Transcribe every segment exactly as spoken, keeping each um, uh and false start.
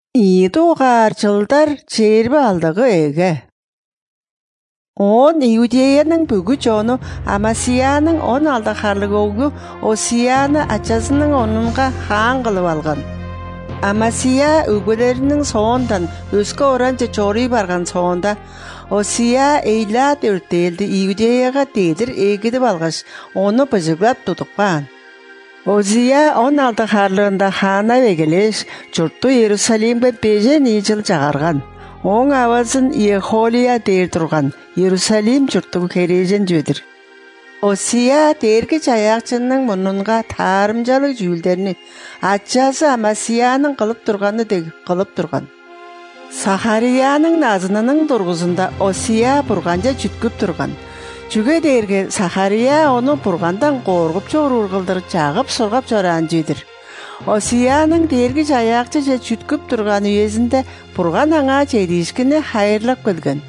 이도гаар жылдар жерби алдағы эге. Он Иудеяның бүгү жону Амасияның он алдахарлыгы Осияны ачасының онунга хаан кылып алган. Амасия үгөлөрүнүн соондан өскө оранча чорый барган соонда Осия эйлат өртелди Иудеяга дедир эгидип алгаш, onu быжыглап тутуккан. Осия он алдахарлыгында хаана вегелеш, журтту Иерусалимге бежен жыл жагарган. Оң авазын Ехолия дер турган, Иерусалим журттугу кережен жөдір. Осия дерги жаякчынның мунунга таарымжалык жүүлдерни ачасы Амасияның кылып турганы дег кылып турган. Сахарияның назынының тургузунда Осия бурганжа жүткүп турган. Жүге дерге Сахария onu бургандан коргуп чогурур кылдыр жагып сургап жаран жедир. Осияның дерги жаякчы же жүткүп турган үйесинде бурган аңа жедишкини хайырлап келген.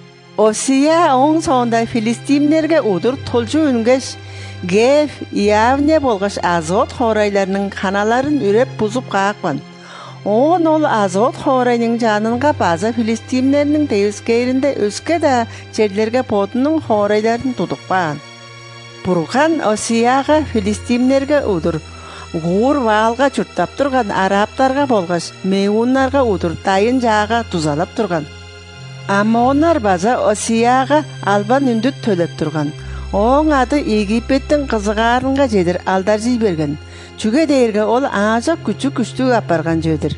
Осия оң соонда филистимлерге удур толжу үнгеш, Геф, Иявне болгош Азот хорайларынын каналарын үреп бузуп каакпан. Он ол Азот хорайнын жанынга база филистимлеринин тегискеринде өскө да жерлерге подунун хорайларын тудукпан. Бурган Осияга филистимлерге удур Гур валга журттап турган араптарга болгош меуннарга удур дайын жаага тузалап турган. Аммонар база Осияга албан үндүт төлөп турган. Оң ады Египеттин кызыгарынга жедир алдар жиберген. Жүге дерге ол ажак күчү күчтүк апарган жөдір.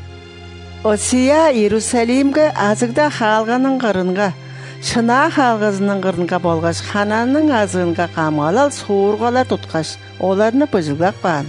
Осия Иерусалимге азыгда халганын кырынга, шына халгызынын кырынга болгош хананын азыгынга камалал суургалар туткаш, оларны быжыглакпан.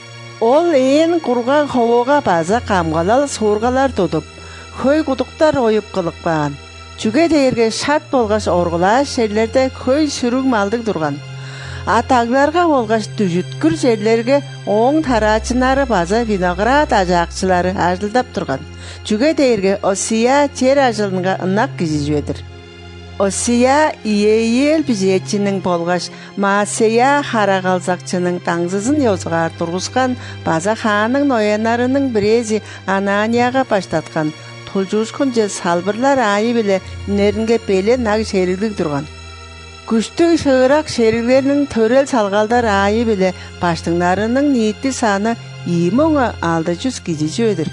Ол ээн кургак ховога база камгалал суургалар тутуп, хөй кудуктар оюп кылыкпан. Жүге дерге шат болгош оргулаш жерлерде хөй сүрүк малдык турган. Атагларга болгош түжүткүр жерлерге оң тарачынары база виноград ажакчылары ажылдап турган. Жүге дерге Осия жер ажылынга ынак кижи жөдір. Осия Иеел бизетчинин болгош Маасея харагалзакчынын таңзызын ёзгар тургузган база хаанын ноянарынын бирези Ананияга баштаткан. Толжуушкун же салбырлар айы биле неринге беле наг шериглик турган. Күчтүк шыгырак шериглеринин төрел салгалдар айы биле баштыңнарынын ниетти саны эки алты жүз кижи жөдір.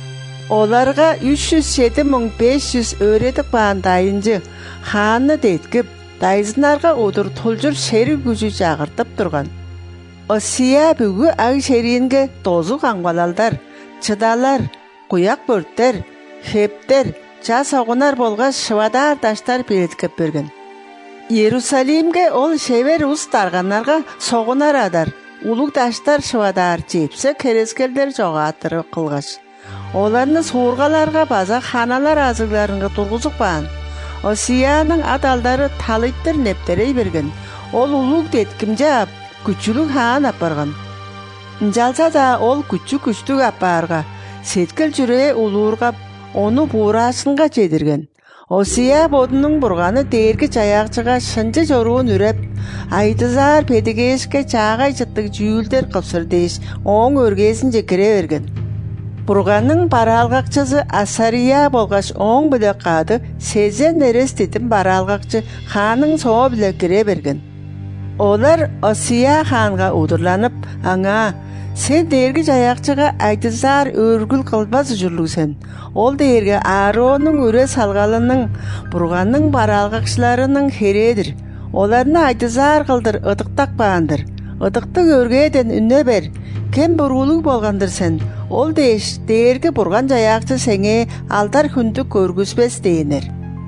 Оларга үч жүз жети миң беш жүз өредик баан дайынжы хаанны деткип, дайзынарга удур толжур шериг күчү жагыртып турган. Осия бүгү аг шеринге дозу каңбалалдар, чыдалар, куяк бөрттер, хептер, жас огунар болгош шыбадар таштар белеткеп берген. Иерусалимге ол шебер уз тарганарга согунар адар, улук таштар шыбадар жепсе керескелдер жогатырып кылгаш. Оларны суургаларга база ханалар азыгларынга тургузукпан. Осиянын адалдары талыттыр нептерей берген. Ол улук детким жаап, күчүлүк хаан апарган. Жалса да ол күчү күчтүк апарга, сеткил жүрө улуурга onu буурасынга жедирген. Осия бодунун бурганы дерги жаякчыга шынжы жоруун үреп, айтызар педигешке чаагай жыттык жүүлдер кыпсыр дейш, оң өргесин жекире берген. Бурганын баралгакчысы Асария болгош оң биле кады сезен эреститин баралгакчы хаанын соо биле кире берген. Олар Осия хаанга удурланып, аңа сен дерги жаякчыга айтызар өргүл кылбас жүрлүсен. Ол дерге Ааронун үре салгалынын бурганын баралгакчыларынын хередир. Оларны айтызар кылдыр ыдыктакпаандыр. Ыдыктык өргеден үннө бер. Кем бурулук болгондур сен. Ол деш дерги бурган жаякчы сеңе алдар күндүк көргүзбес дейнер.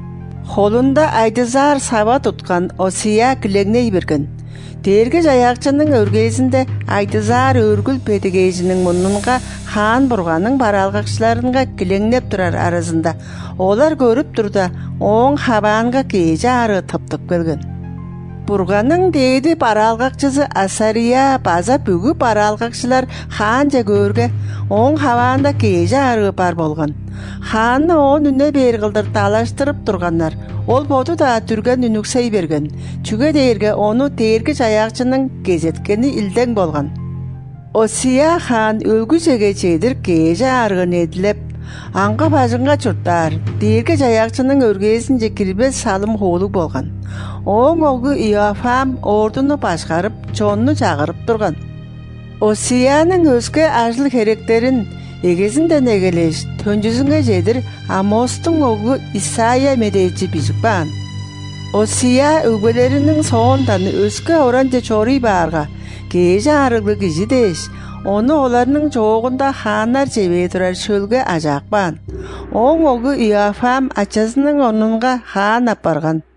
Холунда айтызар саба туткан Осия килеңней берген. Дерги жаякчынын өргесинде айтызар өргүл педигежинин мунунга хаан бурганын баралгакчыларынга килеңнеп турар арасында. Олар көрүп турда оң хабаанга кеже ары тыптып келген. Бурганын деди баралгакчысы Асария база бүгү баралгакчылар хаан же көргө оң хабаанда кеже ары бар болгон. Хаанны он үнө бер кылдыр талаштырып тургандар. Ол боду да түрген үнүксей берген. Жүге дерге onu дерги жаякчынын кезеткени илдең болгон. Осия хаан өлгү жеге жедир кеже аргын эдилеп, Аңға бажынға чурттар, дейірге жаяқчының өргесінже кірбес салым қолу болған. Оң оғы Иоафам ордуны башқарып, чонны чағырып тұрған. Осияның өскі ажыл керектерін егесінден егелеш, төнжізіңе жедір Амостың оғы Исайя медейчі бізікпан. Осия үгбелерінің соғындан өскі оранже чори барға, кейжі арығы кіші деш, оны оларының жоғында ханар жебе тұрар шөлге ажақпан. Оң оғы Иоафам ачасының онынға хан апарған.